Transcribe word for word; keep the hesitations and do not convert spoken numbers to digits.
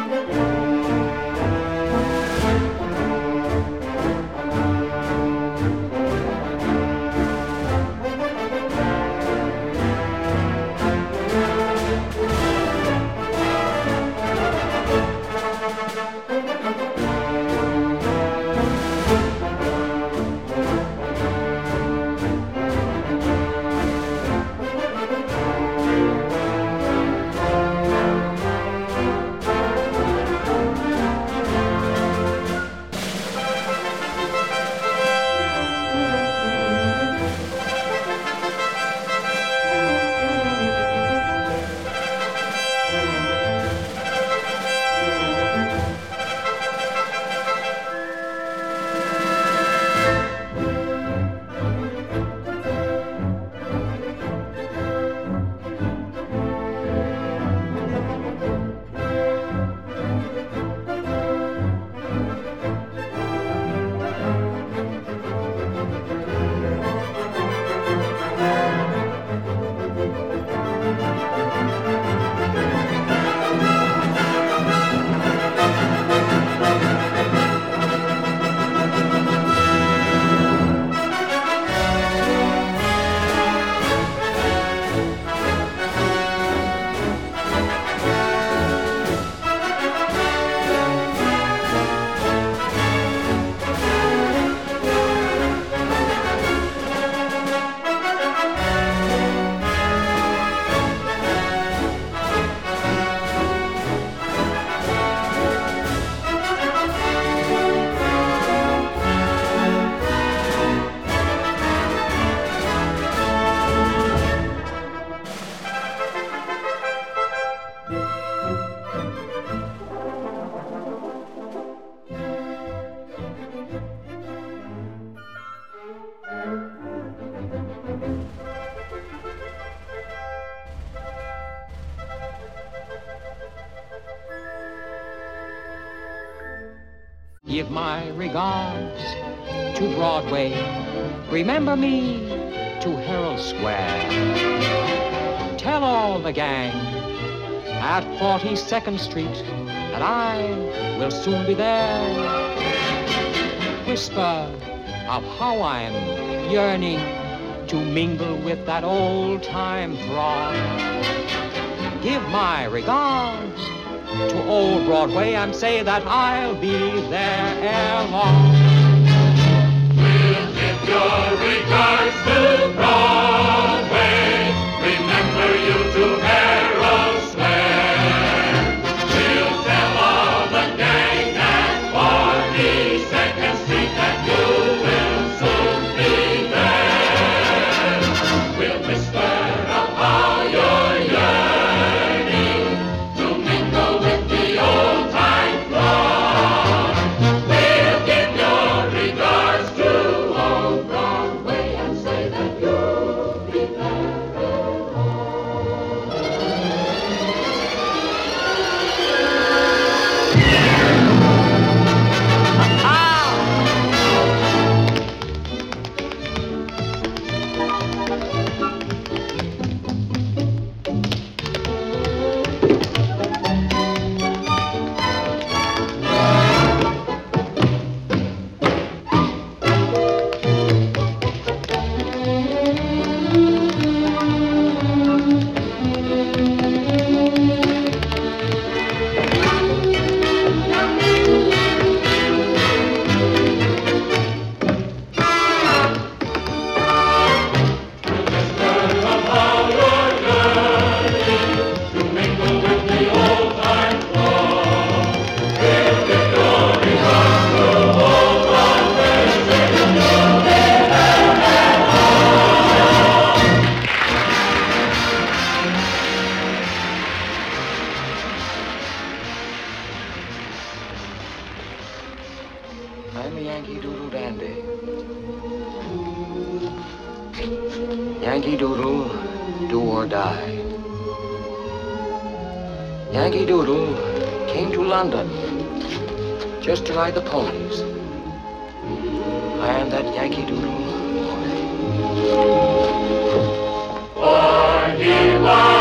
Give my regards to Broadway. Remember me to Herald Square. Tell all the gang at forty-second Street that I will soon be there. Whisper of how I'm yearning to mingle with that old-time throng. Give my regards to old Broadway and say that I'll be there ere long. We'll give your regards to Broadway. Remember you to Herald Square. We'll tell all the gang at forty-second Street that you will soon be there. We'll whisper of how you're yearning to mingle with the old-time throng. We'll give your regards to old Broadway and say that you'll be there. I'm a Yankee Doodle Dandy. Yankee Doodle, do or die. Yankee Doodle came to London just to ride the ponies. I am that Yankee Doodle boy. For he was